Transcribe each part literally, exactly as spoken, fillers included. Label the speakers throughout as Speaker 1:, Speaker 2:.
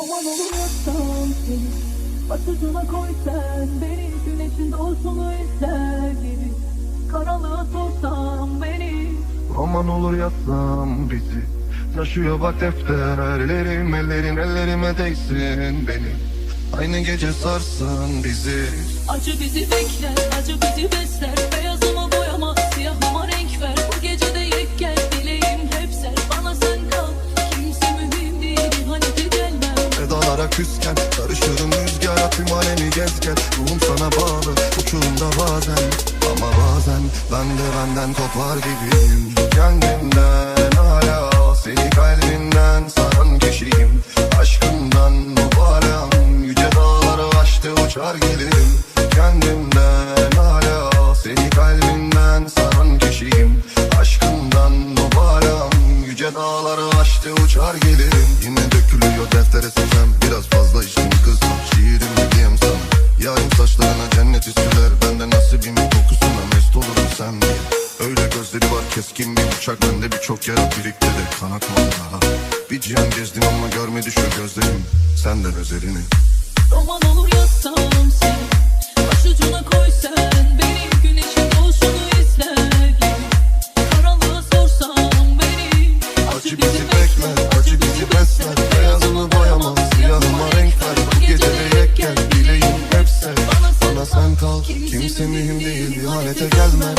Speaker 1: Aman olur yaksam seni, başucuna koy sen beni. Güneşin doğuşunu izler gibi karanlığa sorsam beni.
Speaker 2: Aman olur yatsam bizi, taşıyor bak defter. Ellerim ellerim ellerime değsin beni, aynı gece sarsın bizi.
Speaker 1: Acı bizi bekler, acı bizi besler. Beyazıma boyama, siyahıma renk ver. Bu gecede yek gel, dileğim hep ser. Bana sen kal, kimse mühim değil, ihanete gelmem.
Speaker 2: Vedalara küsken, karışırım rüzgara. Tüm alemi gez gel, ruhum sana bağlı. Uçurumda bazen, ama bazen ben de benden kopar gibiyim. Kendimden hala, seni kalbinden saran kişiyim. Aşkından mübalağım, yüce dağları aştı uçar gelirim. Kendimden hala, seni kalbinden saran kişiyim. Aşkından mübalağım, yüce dağları aştı uçar gelirim. Yine dökülüyor deftere sesem, biraz fazla içtim kızım. Şiirim hediyem sana, yarın saçlarına cenneti sürer. Bende nasibimin kokusuna mest olurum sen diye. Öyle gözleri var keskin bir bıçak, bende birçok yara birikti de kan akmadı daha. Bir cihan gezdim ama görmedi şu gözlerim senden özelini.
Speaker 1: Roman olur yazsam seni, başucuna koy sen beni. Güneşin doğuşunu izler gibi karanlığa sorsam beni.
Speaker 2: Acı bizi bekler, acı bizi besler. Beyazını boyama, siyahıma renk ver. Bu gece de yek gel, dileğim hep sev. Bana sen kal, kimse mühim değil, ihanete gelmem.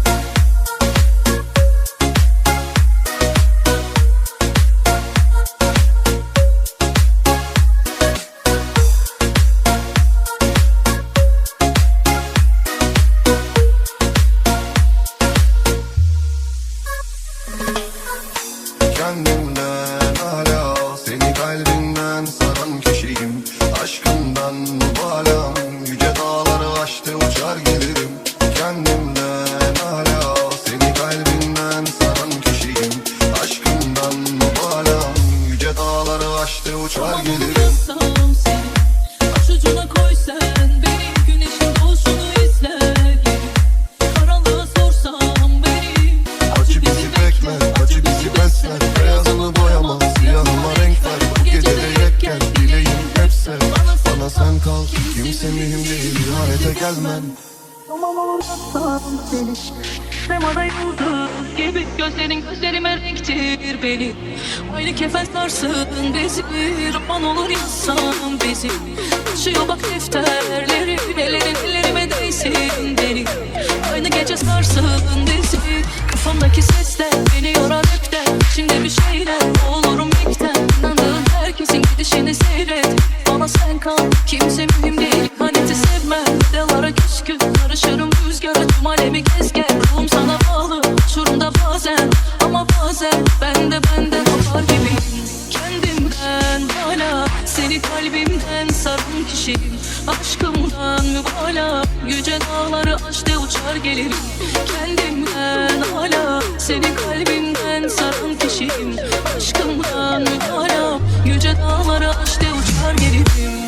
Speaker 2: Kendimden hala, seni kalbinden saran kişiyim. Aşkından mübalağım, yüce dağları aştı uçar gelirim. Kendimden hala, seni kalbinden saran kişiyim. Aşkından mübalağım, yüce dağları aştı uçar gelirim.
Speaker 1: Yazsam seni, başucuna koy sen beni. Güneşin doğuşunu izler gibi karanlığa sorsam beni.
Speaker 2: Acı bizi bekler, acı bizi besler. Beyazını boyama, siyahıma renk ver. Bu gece de yek gel, dileğim hep sev. Bana sen kal, kimse mühim değil, ihanete gelmem.
Speaker 1: Aman olur yaksam seni, semada yıldız gibi gözlerin gözlerime renktir beni. Aynı kefen sarsın bizi, roman olur yazsam bizi. Taşıyor bak defterleri, ellerin ellerime değsin beni. Aynı gece sarsın bizi, kafamdaki sesler beni yorar hepten. Şimdi bir şeyler olurum ilkten, inandığın herkesin gidişini seyret. Bana sen kal, kimse mühim değil, ihaneti sevmem. Dağlara küskün, karışırım rüzgara. Tüm alemi gez gel, ruhum sana bağlı. Uçurumda bazen, ama bazen ben de benden kopar gibiyim. Kendimden hala, seni kalbimden saran kişiyim. Aşkımdan mübalağa, yüce dağları aştı uçar gelirim. Kendimden hala, seni kalbimden saran kişiyim. Aşkımdan mübalağa, yüce dağları aştı uçar gelirim.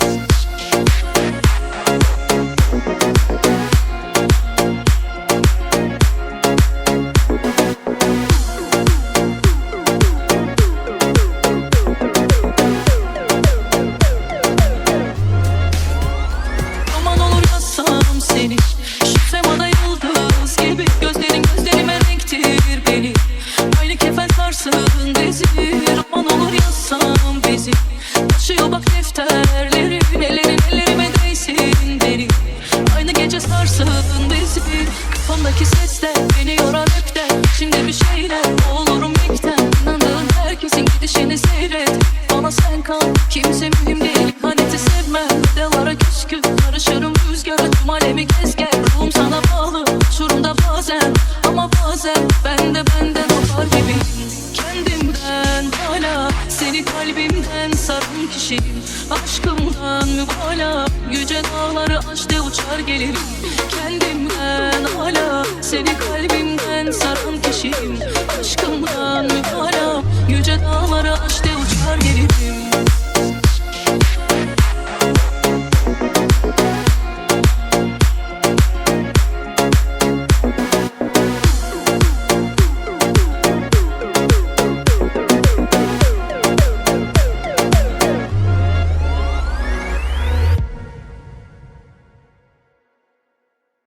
Speaker 1: Roman olur yazsam seni, şu semada yıldız gibi gözlerin gözlerime renktir beni. Aynı kefen sarsın bizi, roman olur yazsam bizi. Taşıyor bak defterleri, ellerin ellerime değsin beni. Aynı gece sarsın bizi, kafamdaki sesler beni yorar hepten. Şimdi bir şeyler olurum ilkten, inandığın herkesin gidişini seyret. Bana sen kal, kimse mühim değil, ihaneti sevmem. Dağlara küskün, karışırım rüzgara. Tüm alemi gez gel, ruhum sana bağlı. Uçurumda bazen, ama bazen ben de benden kopar gibiyim. Kendimden hala, seni kalbimden saran kişiyim. Aşkımdan mübalağa, yüce dağları aştı uçar gelirim. Kendimden hala, seni kalbimden saran kişiyim. Aşkımdan mübalağa, yüce dağları aştı